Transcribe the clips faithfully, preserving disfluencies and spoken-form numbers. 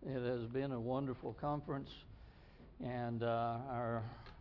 it has been a wonderful conference, and uh, our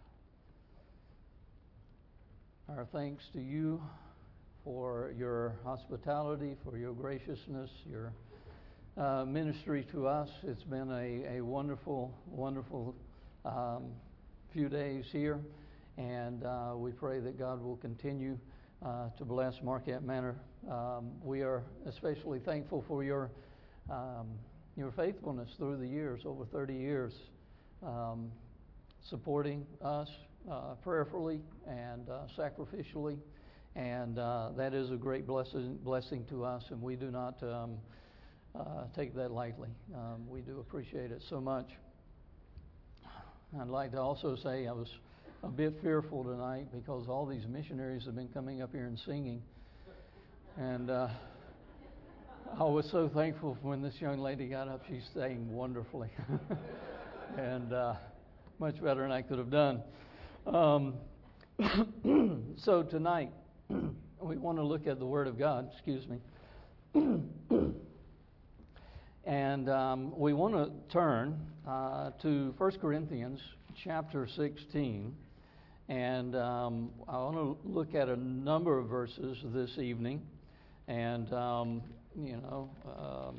our thanks to you for your hospitality, for your graciousness, your uh, ministry to us. It's been a, a wonderful, wonderful um, few days here, and uh, we pray that God will continue uh, to bless Marquette Manor. Um, we are especially thankful for your um, your faithfulness through the years, over thirty years, um, supporting us uh, prayerfully and uh, sacrificially, and uh, that is a great blessing blessing to us, and we do not um, uh, take that lightly. Um, we do appreciate it so much. I'd like to also say I was a bit fearful tonight because all these missionaries have been coming up here and singing, and uh, I was so thankful when this young lady got up. She sang wonderfully, and uh, much better than I could have done. Um, so tonight we want to look at the Word of God. Excuse me. And um, we want to turn uh, to First Corinthians chapter sixteen. And um, I want to look at a number of verses this evening. And, um, you know, um,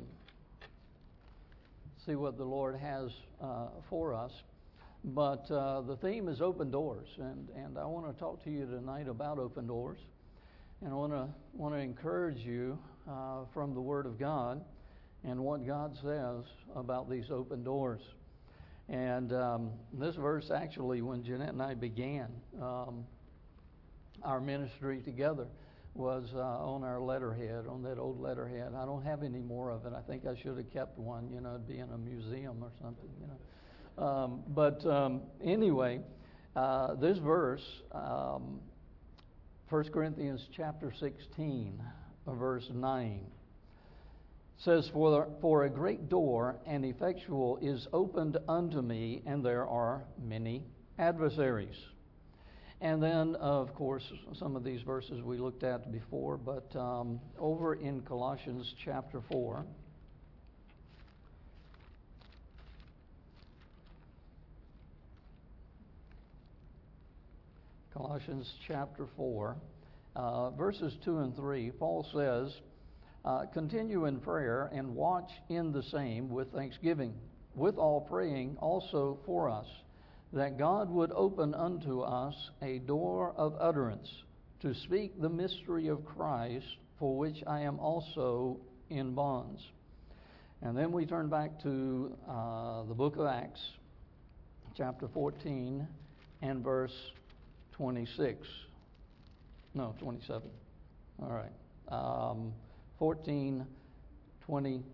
see what the Lord has uh, for us. But uh, the theme is open doors. And, and I want to talk to you tonight about open doors. And I want to want to encourage you uh, from the Word of God and what God says about these open doors. And um, this verse, actually, when Jeanette and I began um, our ministry together, was uh, on our letterhead, on that old letterhead. I don't have any more of it. I think I should have kept one, you know, it'd be in a museum or something, you know. Um, but um, anyway, uh, this verse, um, First Corinthians chapter sixteen, verse nine, says, for, the, for a great door and effectual is opened unto me, and there are many adversaries. And then, of course, some of these verses we looked at before, but um, over in Colossians chapter four, Colossians chapter four, uh, verses two and three, Paul says, Uh, continue in prayer and watch in the same with thanksgiving, with all praying also for us, that God would open unto us a door of utterance to speak the mystery of Christ, for which I am also in bonds. And then we turn back to uh, the book of Acts, chapter fourteen and verse twenty-six. No, twenty-seven. All right. Um, fourteen twenty-seven,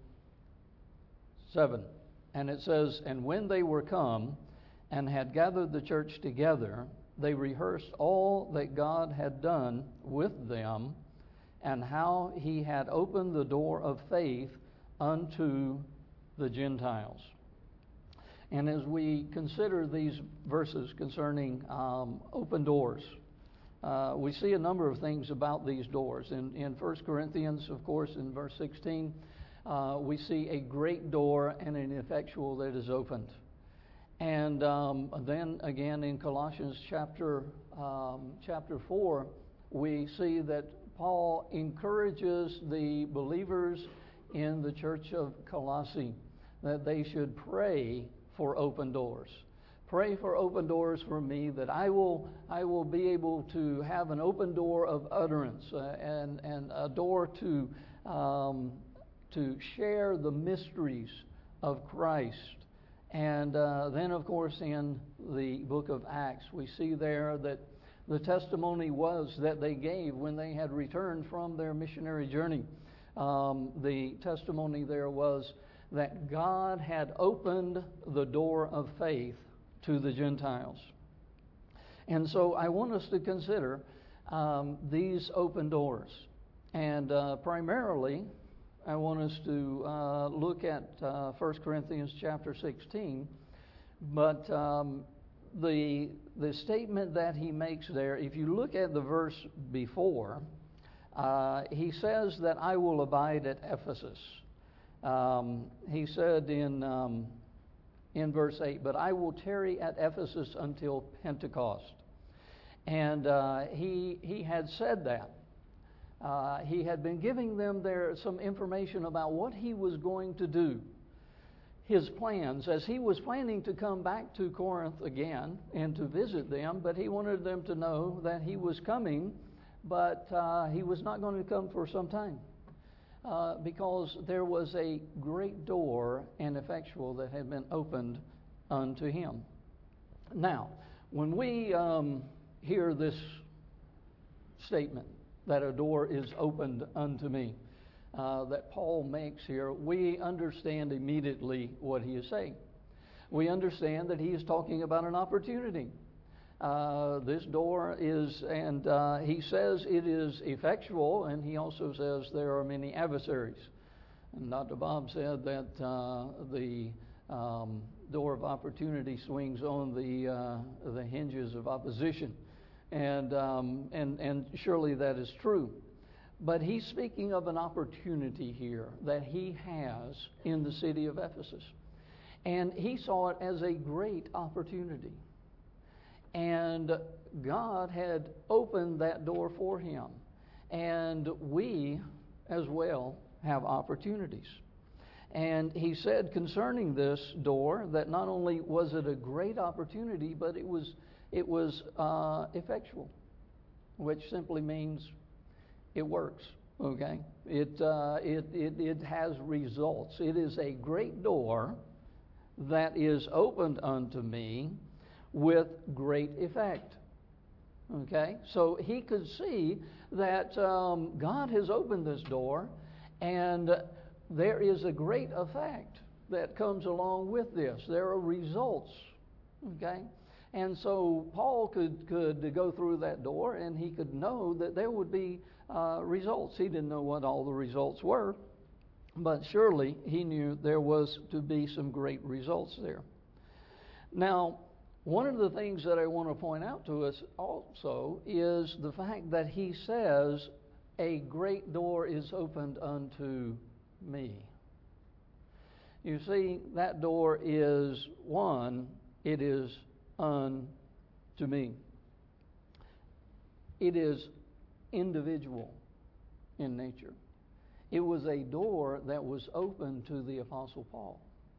and it says, and when they were come and had gathered the church together, they rehearsed all that God had done with them, and how he had opened the door of faith unto the Gentiles. And as we consider these verses concerning um, open doors, Uh, we see a number of things about these doors. In, in First Corinthians, of course, in verse sixteen, uh, we see a great door and an effectual that is opened. And um, then again in Colossians chapter um, chapter four, we see that Paul encourages the believers in the church of Colossae that they should pray for open doors. Pray for open doors for me, that I will I will be able to have an open door of utterance uh, and and a door to um, to share the mysteries of Christ. And uh, then, of course, in the book of Acts, we see there that the testimony was that they gave when they had returned from their missionary journey. Um, the testimony there was that God had opened the door of faith to the Gentiles. And so I want us to consider um, these open doors. And uh, primarily, I want us to uh, look at uh, First Corinthians chapter sixteen. But um, the, the statement that he makes there, if you look at the verse before, uh, he says that I will abide at Ephesus. Um, he said in, um, in verse eight, "But I will tarry at Ephesus until Pentecost." And uh, he, he had said that. Uh, he had been giving them there some information about what he was going to do, his plans, as he was planning to come back to Corinth again and to visit them, but he wanted them to know that he was coming, but uh, he was not going to come for some time, uh, because there was a great door and effectual that had been opened unto him. Now, when we um, hear this statement, that a door is opened unto me, uh, that Paul makes here, we understand immediately what he is saying. We understand that he is talking about an opportunity. Uh, this door is, and uh, he says it is effectual, and he also says there are many adversaries. And Doctor Bob said that uh, the um, door of opportunity swings on the uh, the hinges of opposition. And, um, and and surely that is true. But he's speaking of an opportunity here that he has in the city of Ephesus. And he saw it as a great opportunity. And God had opened that door for him. And we, as well, have opportunities. And he said concerning this door that not only was it a great opportunity, but it was It was uh, effectual, which simply means it works. Okay, it, uh, it it it has results. It is a great door that is opened unto me with great effect. Okay, so he could see that um, God has opened this door, and there is a great effect that comes along with this. There are results. Okay. And so Paul could, could go through that door, and he could know that there would be uh, results. He didn't know what all the results were, but surely he knew there was to be some great results there. Now, one of the things that I want to point out to us also is the fact that he says, "A great door is opened unto me." You see, that door is one, it is unto me. It is individual in nature. It was a door that was open to the Apostle Paul.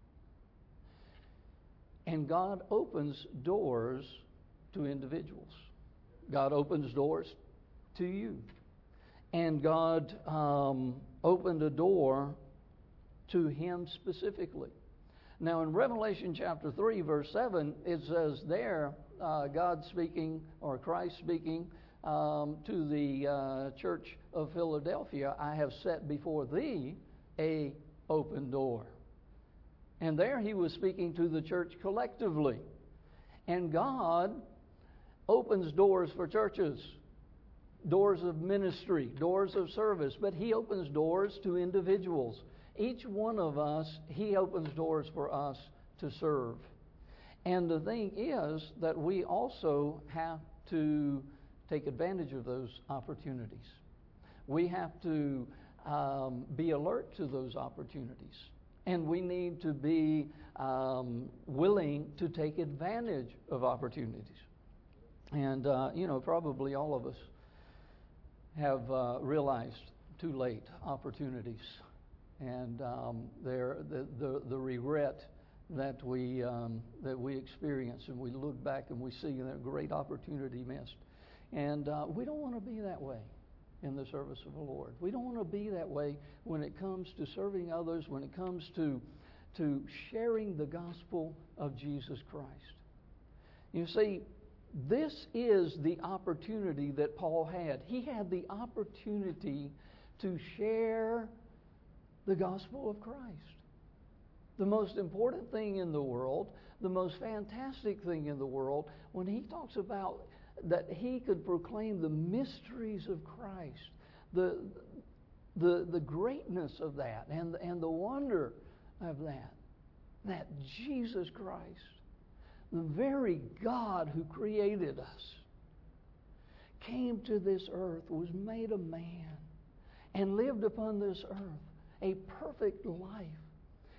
And God opens doors to individuals. God opens doors to you. And God um, opened a door to him specifically. Now, in Revelation chapter three, verse seven, it says there, uh, God speaking, or Christ speaking um, to the uh, church of Philadelphia, "I have set before thee a open door." And there he was speaking to the church collectively. And God opens doors for churches, doors of ministry, doors of service, but he opens doors to individuals. Each one of us, he opens doors for us to serve. And the thing is that we also have to take advantage of those opportunities. We have to um, be alert to those opportunities. And we need to be um, willing to take advantage of opportunities. And, uh, you know, probably all of us have uh, realized too late opportunities. And um, there, the, the the regret that we um, that we experience, and we look back and we see that great opportunity missed, and uh, we don't want to be that way in the service of the Lord. We don't want to be that way when it comes to serving others, when it comes to to sharing the gospel of Jesus Christ. You see, this is the opportunity that Paul had. He had the opportunity to share the gospel of Christ. The most important thing in the world, the most fantastic thing in the world, when he talks about that he could proclaim the mysteries of Christ, the the the greatness of that, and and the wonder of that, that Jesus Christ, the very God who created us, came to this earth, was made a man, and lived upon this earth a perfect life,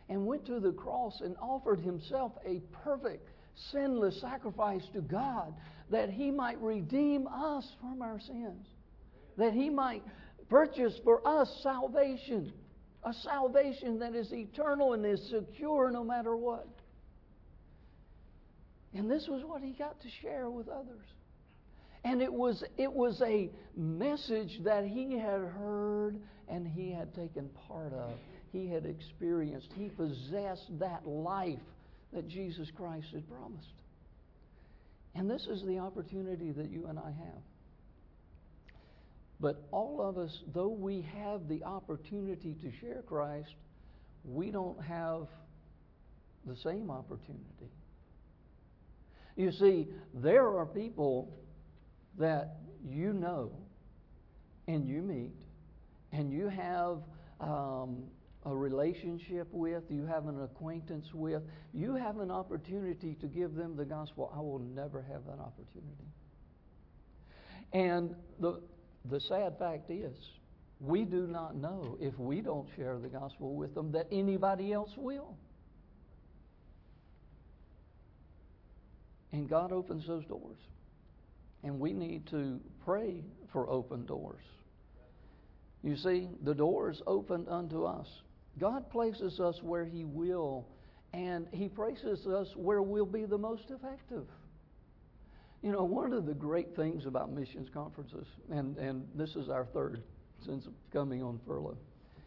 and went to the cross and offered himself a perfect, sinless sacrifice to God, that he might redeem us from our sins, that he might purchase for us salvation, a salvation that is eternal and is secure no matter what. And this was what he got to share with others. And it was it was a message that he had heard and he had taken part of. He had experienced. He possessed that life that Jesus Christ had promised. And this is the opportunity that you and I have. But all of us, though we have the opportunity to share Christ, we don't have the same opportunity. You see, there are people that you know and you meet and you have um, a relationship with, you have an acquaintance with, you have an opportunity to give them the gospel. I will never have that opportunity. And the the sad fact is, we do not know, if we don't share the gospel with them, that anybody else will. And God opens those doors. And we need to pray for open doors. You see, the doors opened unto us. God places us where He will, and He places us where we'll be the most effective. You know, one of the great things about missions conferences, and, and this is our third since coming on furlough,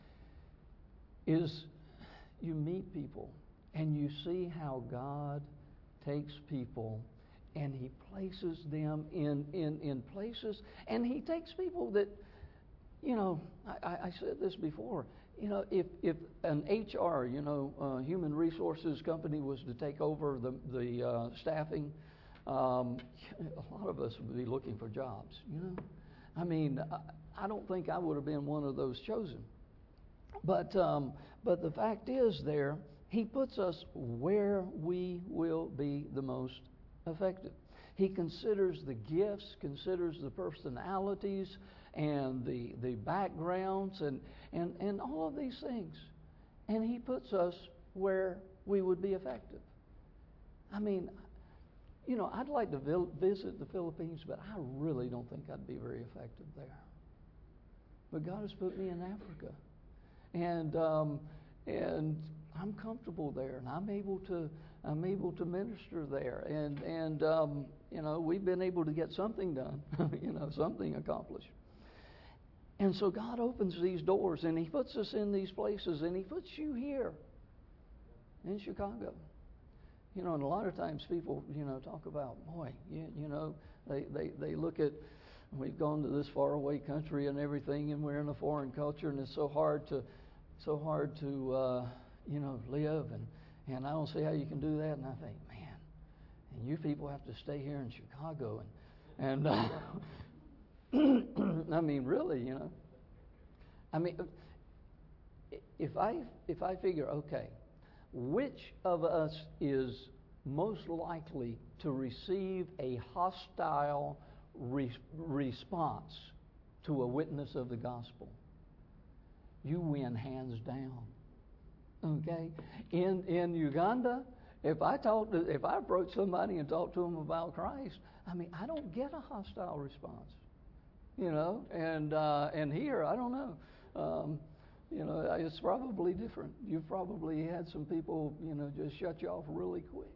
is you meet people and you see how God takes people and He places them in, in, in places, and He takes people that, you know, I, I said this before, you know, if, if an H R, you know, uh, human resources company was to take over the, the uh, staffing, um, a lot of us would be looking for jobs, you know. I mean, I, I don't think I would have been one of those chosen. But, um, but the fact is there, He puts us where we will be the most effective. He considers the gifts, considers the personalities and the, the backgrounds and, and, and all of these things. And He puts us where we would be effective. I mean, you know, I'd like to vil- visit the Philippines, but I really don't think I'd be very effective there. But God has put me in Africa. And um, and I'm comfortable there, and I'm able to I'm able to minister there, and and um, you know, we've been able to get something done, you know, something accomplished. And so God opens these doors, and He puts us in these places, and He puts you here in Chicago. You know, and a lot of times people, you know, talk about, boy, you, you know, they, they, they look at, we've gone to this faraway country and everything, and we're in a foreign culture, and it's so hard to, so hard to, uh, you know, live, and, and I don't see how you can do that. And I think, man, and you people have to stay here in Chicago, and, and uh, I mean, really, you know, I mean, if I if I figure, okay, which of us is most likely to receive a hostile re- response to a witness of the gospel? You win hands down. Okay? In in Uganda, if I talk to, if I approach somebody and talk to them about Christ, I mean, I don't get a hostile response. You know, and uh, and here, I don't know. Um, You know, it's probably different. You've probably had some people, you know, just shut you off really quick.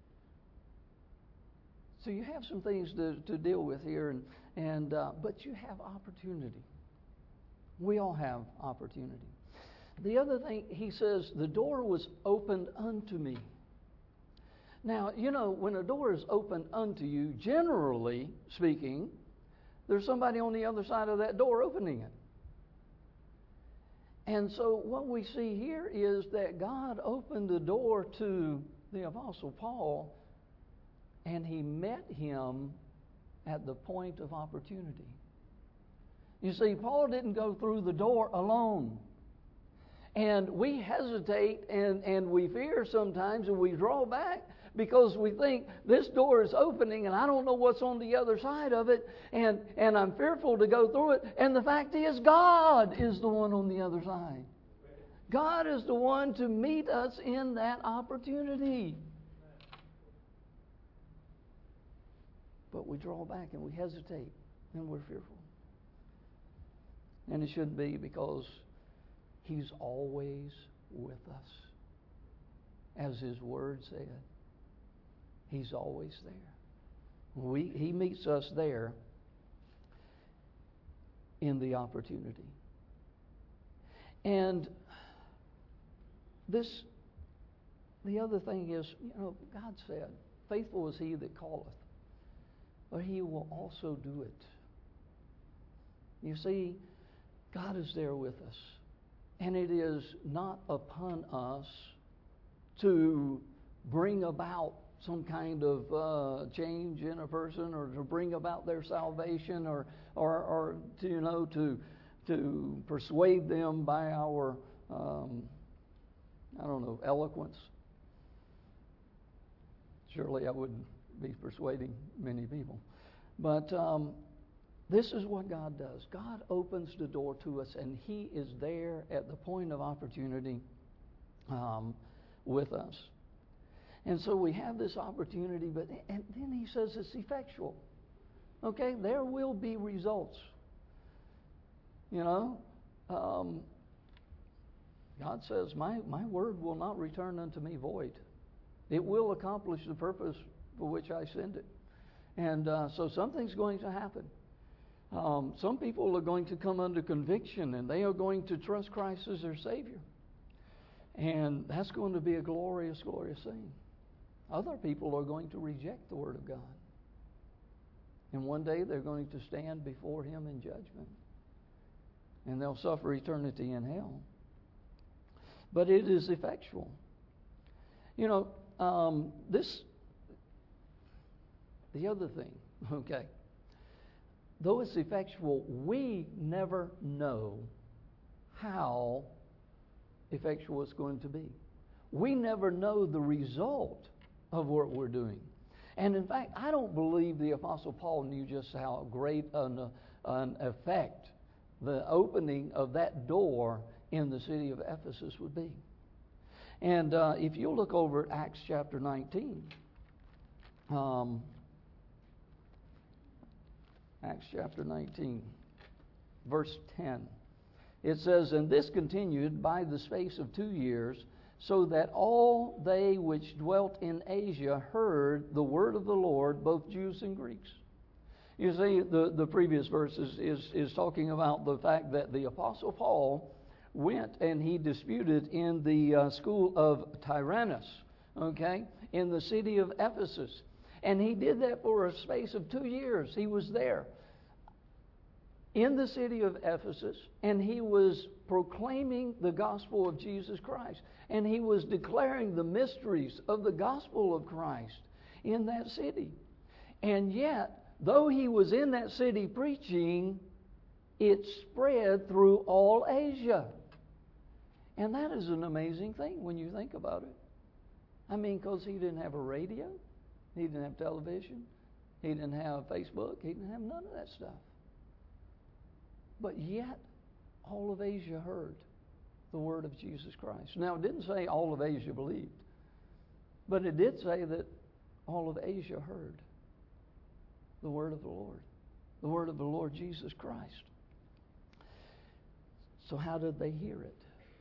So you have some things to, to deal with here, and and uh, but you have opportunity. We all have opportunity. The other thing, he says, the door was opened unto me. Now, you know, when a door is opened unto you, generally speaking, there's somebody on the other side of that door opening it. And so what we see here is that God opened the door to the Apostle Paul, and He met him at the point of opportunity. You see, Paul didn't go through the door alone. And we hesitate and, and we fear sometimes, and we draw back because we think this door is opening and I don't know what's on the other side of it, and, and I'm fearful to go through it. And the fact is, God is the one on the other side. God is the one to meet us in that opportunity. But we draw back and we hesitate and we're fearful. And it shouldn't be, because He's always with us. As His Word said, He's always there. We, He meets us there in the opportunity. And this, the other thing is, you know, God said, faithful is He that calleth, but He will also do it. You see, God is there with us. And it is not upon us to bring about some kind of uh, change in a person, or to bring about their salvation, or, or, or to, you know, to, to persuade them by our, um, I don't know, eloquence. Surely I wouldn't be persuading many people. But um, this is what God does. God opens the door to us, and He is there at the point of opportunity um, with us. And so we have this opportunity, but and then He says it's effectual. Okay, there will be results. You know, um, God says, my, my word will not return unto me void. It will accomplish the purpose for which I send it. And uh, so something's going to happen. Um, some people are going to come under conviction, and they are going to trust Christ as their Savior. And that's going to be a glorious, glorious thing. Other people are going to reject the Word of God. And one day they're going to stand before Him in judgment. And they'll suffer eternity in hell. But it is effectual. You know, um, this, the other thing, okay, though it's effectual, we never know how effectual it's going to be. We never know the result of what we're doing. And in fact, I don't believe the Apostle Paul knew just how great an, an effect the opening of that door in the city of Ephesus would be. And uh, if you look over at Acts chapter nineteen, um, Acts chapter nineteen, verse ten, it says, "And this continued by the space of two years, so that all they which dwelt in Asia heard the word of the Lord, both Jews and Greeks." You see, the, the previous verse is, is, is talking about the fact that the Apostle Paul went and he disputed in the uh, school of Tyrannus, okay, in the city of Ephesus. And he did that for a space of two years. He was there in the city of Ephesus, and he was proclaiming the gospel of Jesus Christ. And he was declaring the mysteries of the gospel of Christ in that city. And yet, though he was in that city preaching, it spread through all Asia. And that is an amazing thing when you think about it. I mean, because he didn't have a radio, he didn't have television, he didn't have Facebook, he didn't have none of that stuff. But yet, all of Asia heard the word of Jesus Christ. Now, it didn't say all of Asia believed, but it did say that all of Asia heard the word of the Lord, the word of the Lord Jesus Christ. So how did they hear it?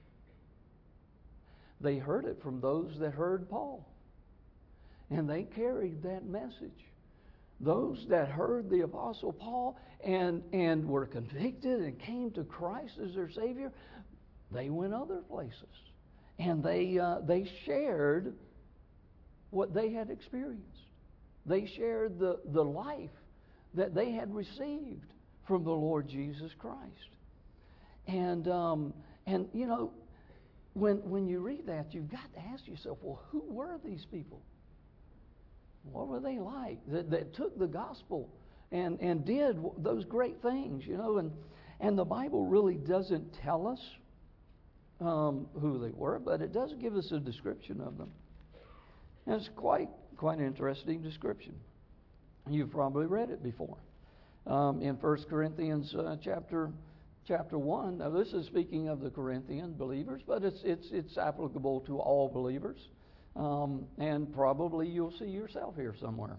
They heard it from those that heard Paul, and they carried that message. Those that heard the Apostle Paul and, and were convicted and came to Christ as their Savior, they went other places. And they, uh, they shared what they had experienced. They shared the, the life that they had received from the Lord Jesus Christ. And, um, and you know, when, when you read that, you've got to ask yourself, well, who were these people? What were they like that, that took the gospel and, and did those great things, you know? And, and the Bible really doesn't tell us um, who they were, but it does give us a description of them. And it's quite, quite an interesting description. You've probably read it before. Um, in First Corinthians uh, chapter chapter one. Now, this is speaking of the Corinthian believers, but it's it's it's applicable to all believers, um, and probably you'll see yourself here somewhere.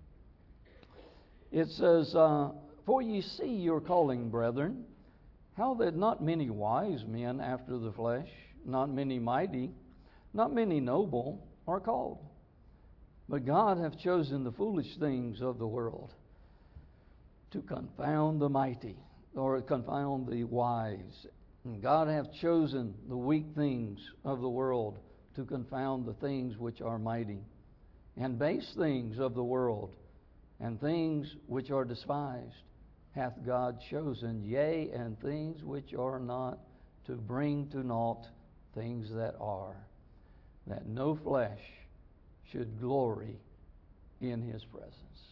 It says, uh, "For ye see your calling, brethren, how that not many wise men after the flesh, not many mighty, not many noble are called. But God hath chosen the foolish things of the world to confound the mighty," or confound the wise. And God hath chosen the weak things of the world to confound the things which are mighty, and base things of the world, and things which are despised, hath God chosen, yea, and things which are not, to bring to naught things that are, that no flesh should glory in his presence.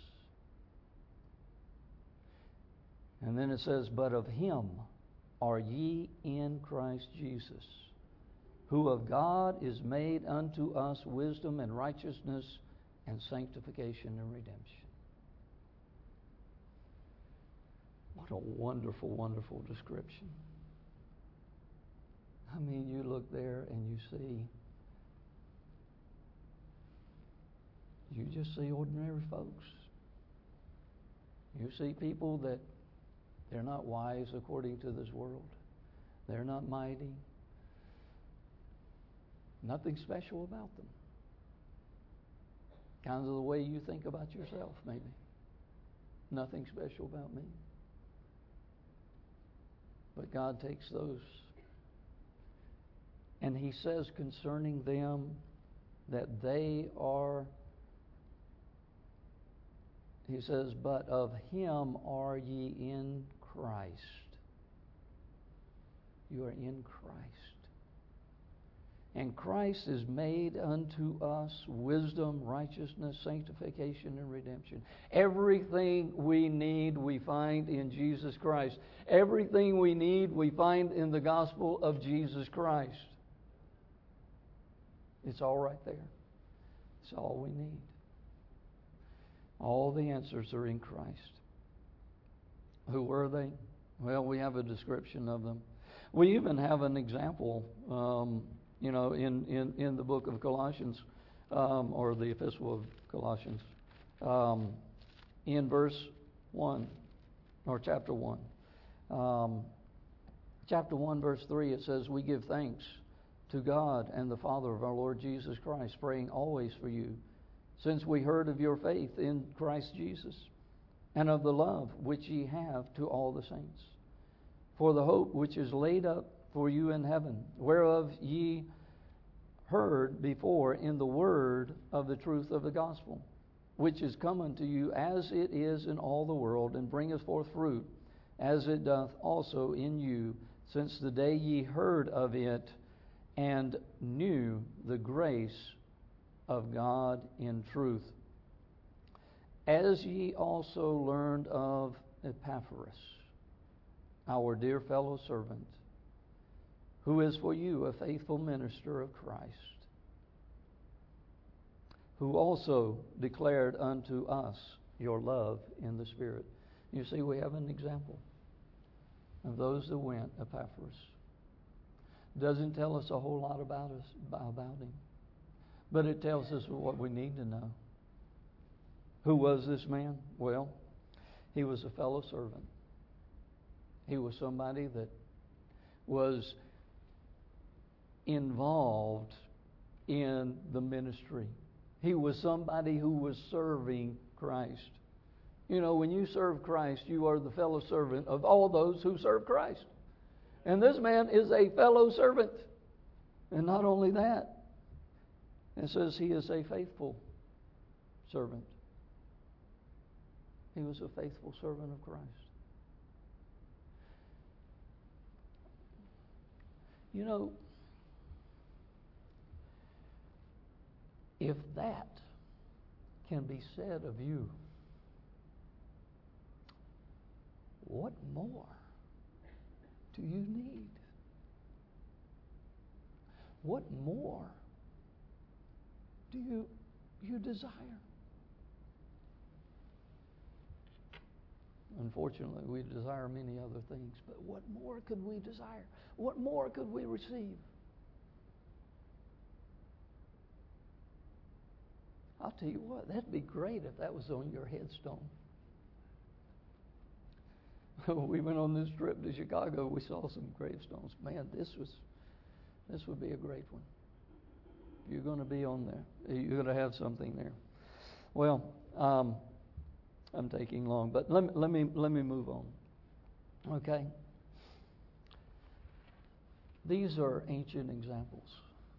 And then it says, "But of him are ye in Christ Jesus, who of God is made unto us wisdom and righteousness and sanctification and redemption." What a wonderful, wonderful description. I mean, you look there and you see, you just see ordinary folks. You see people that they're not wise according to this world. They're not mighty. Nothing special about them. Kind of the way you think about yourself, maybe. Nothing special about me. But God takes those, and he says concerning them that they are, he says, "But of him are ye in Christ." You are in Christ. And Christ is made unto us wisdom, righteousness, sanctification, and redemption. Everything we need, we find in Jesus Christ. Everything we need, we find in the gospel of Jesus Christ. It's all right there. It's all we need. All the answers are in Christ. Who were they? Well, we have a description of them. We even have an example, um, you know, in, in, in the book of Colossians, um, or the epistle of Colossians, um, in verse one, or chapter one. Um, chapter one, verse three, it says, "We give thanks to God and the Father of our Lord Jesus Christ, praying always for you, since we heard of your faith in Christ Jesus, and of the love which ye have to all the saints, for the hope which is laid up for you in heaven, whereof ye heard before in the word of the truth of the gospel, which is come unto you as it is in all the world, and bringeth forth fruit, as it doth also in you, since the day ye heard of it, and knew the grace of God in truth, as ye also learned of Epaphras, our dear fellow servant, who is for you a faithful minister of Christ, who also declared unto us your love in the Spirit." You see, we have an example of those that went, Epaphras. Doesn't tell us a whole lot about us about him, but it tells us what we need to know. Who was this man? Well, he was a fellow servant. He was somebody that was involved in the ministry. He was somebody who was serving Christ. You know, when you serve Christ, you are the fellow servant of all those who serve Christ. And this man is a fellow servant. And not only that, it says he is a faithful servant. He was a faithful servant of Christ. You know, if that can be said of you, what more do you need? What more do you you desire? Unfortunately, we desire many other things, but what more could we desire? What more could we receive? I'll tell you what, that'd be great if that was on your headstone. We went on this trip to Chicago. We saw some gravestones. Man, this was, this would be a great one. You're going to be on there. You're going to have something there. Well, um, I'm taking long, but let me, let me let me move on. Okay. These are ancient examples.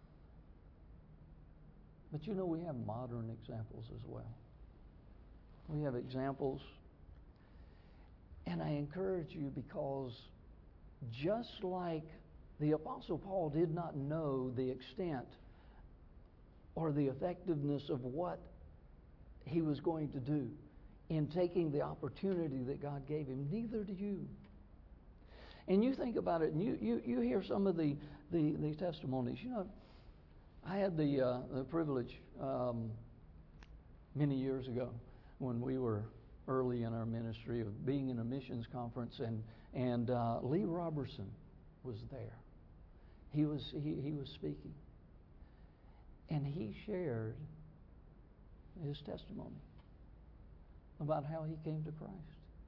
But you know, we have modern examples as well. We have examples, and I encourage you, because just like the Apostle Paul did not know the extent or the effectiveness of what he was going to do in taking the opportunity that God gave him, neither do you. And you think about it, and you, you, you hear some of the, the, the testimonies. You know, I had the, uh, the privilege um, many years ago when we were early in our ministry of being in a missions conference, and, and uh, Lee Robertson was there. He was, he, he was speaking. And he shared his testimony about how he came to Christ.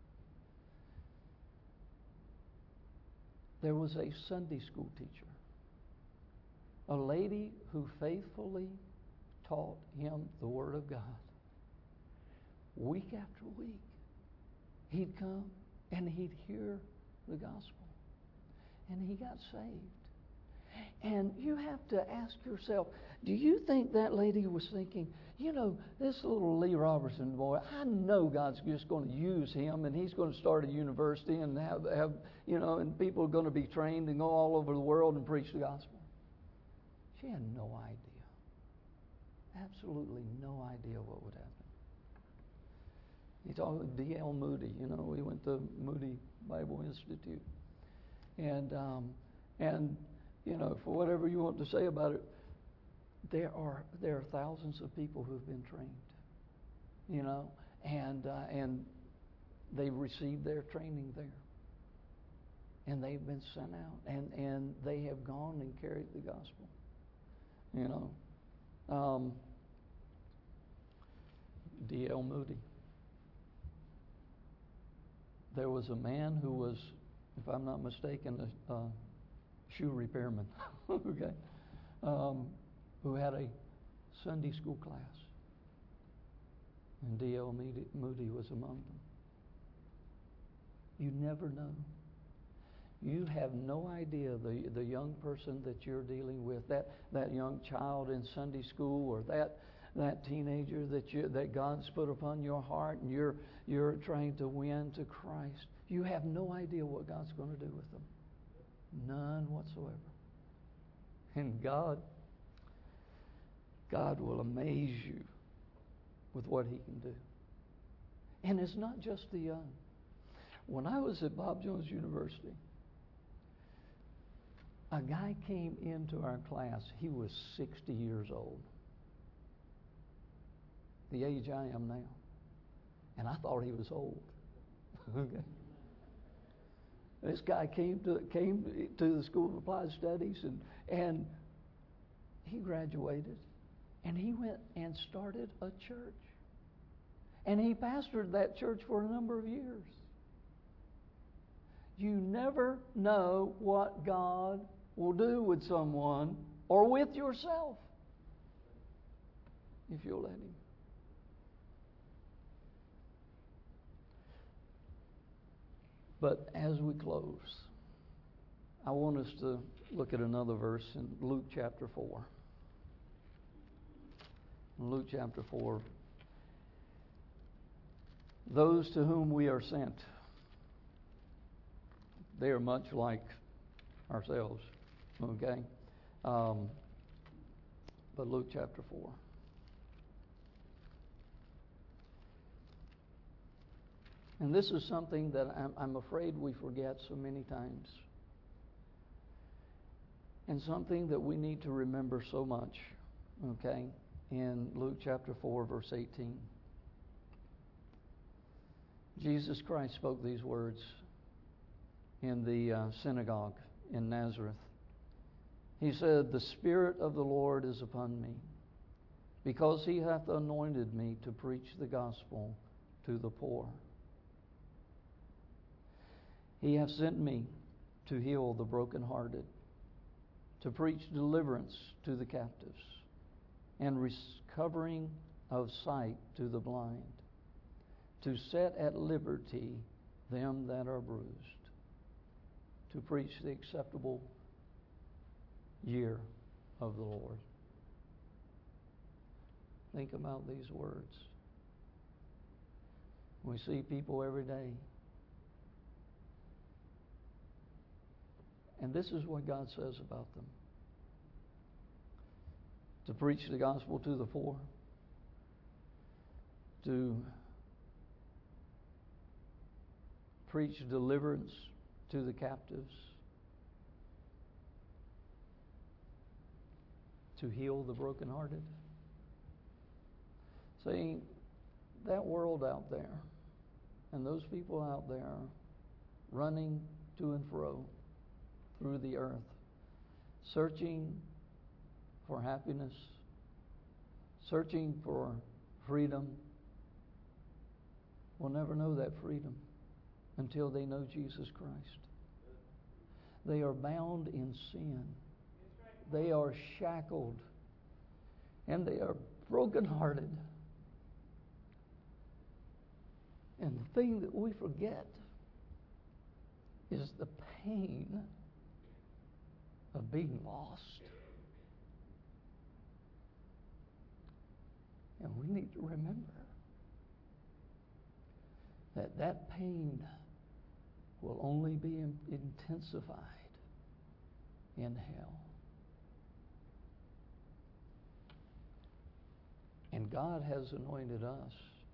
There was a Sunday school teacher, a lady who faithfully taught him the Word of God. Week after week, he'd come and he'd hear the gospel, and he got saved. And you have to ask yourself, do you think that lady was thinking, you know, this little Lee Robertson boy, I know God's just going to use him, and he's going to start a university and have, have, you know, and people are going to be trained and go all over the world and preach the gospel? She had no idea. Absolutely no idea what would happen. He talked with D L Moody. You know, we went to Moody Bible Institute. And, um, and you know, for whatever you want to say about it, there are there are thousands of people who have been trained, you know, and uh, and they've received their training there, and they've been sent out, and, and they have gone and carried the gospel, you know. Um, D L Moody. There was a man who was, if I'm not mistaken, a, a shoe repairman, okay, um, who had a Sunday school class. And D L Moody was among them. You never know. You have no idea the, the young person that you're dealing with, that, that young child in Sunday school, or that that teenager that you that God's put upon your heart, and you're you're trying to win to Christ. You have no idea what God's going to do with them. None whatsoever. And God, God will amaze you with what He can do. And it's not just the young. When I was at Bob Jones University, a guy came into our class. He was sixty years old, the age I am now. And I thought he was old. Okay. This guy came to came to the School of Applied Studies, and and he graduated, and he went and started a church. And he pastored that church for a number of years. You never know what God will do with someone or with yourself if you'll let Him. But as we close, I want us to look at another verse in Luke chapter four. In Luke chapter four, those to whom we are sent, they are much like ourselves, okay? Um, but Luke chapter four. And this is something that I'm, I'm afraid we forget so many times. And something that we need to remember so much, okay? In Luke chapter four, verse eighteen. Jesus Christ spoke these words in the uh, synagogue in Nazareth. He said, "The Spirit of the Lord is upon me, because he hath anointed me to preach the gospel to the poor. He hath sent me to heal the brokenhearted, to preach deliverance to the captives, and recovering of sight to the blind, to set at liberty them that are bruised, to preach the acceptable year of the Lord." Think about these words. We see people every day, and this is what God says about them: to preach the gospel to the poor, to preach deliverance to the captives, to heal the brokenhearted. See, that world out there and those people out there running to and fro through the earth, searching for happiness, searching for freedom, will never know that freedom until they know Jesus Christ. They are bound in sin. They are shackled. And they are brokenhearted. And the thing that we forget is the pain of being lost. And we need to remember that that pain will only be in- intensified in hell. And God has anointed us.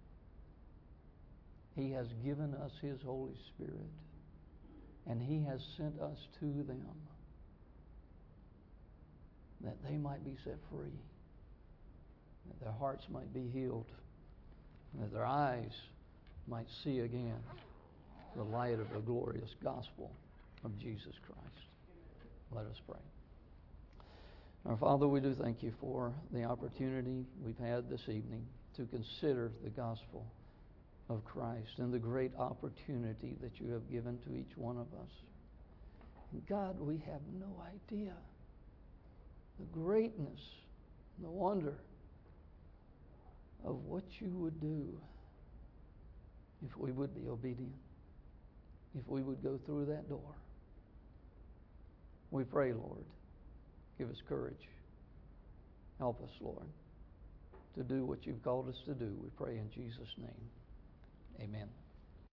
He has given us His Holy Spirit. And He has sent us to them that they might be set free, that their hearts might be healed, and that their eyes might see again the light of the glorious gospel of Jesus Christ. Let us pray. Our Father, we do thank you for the opportunity we've had this evening to consider the gospel of Christ and the great opportunity that you have given to each one of us. And God, we have no idea the greatness, the wonder of what you would do if we would be obedient, if we would go through that door. We pray, Lord, give us courage. Help us, Lord, to do what you've called us to do. We pray in Jesus' name. Amen.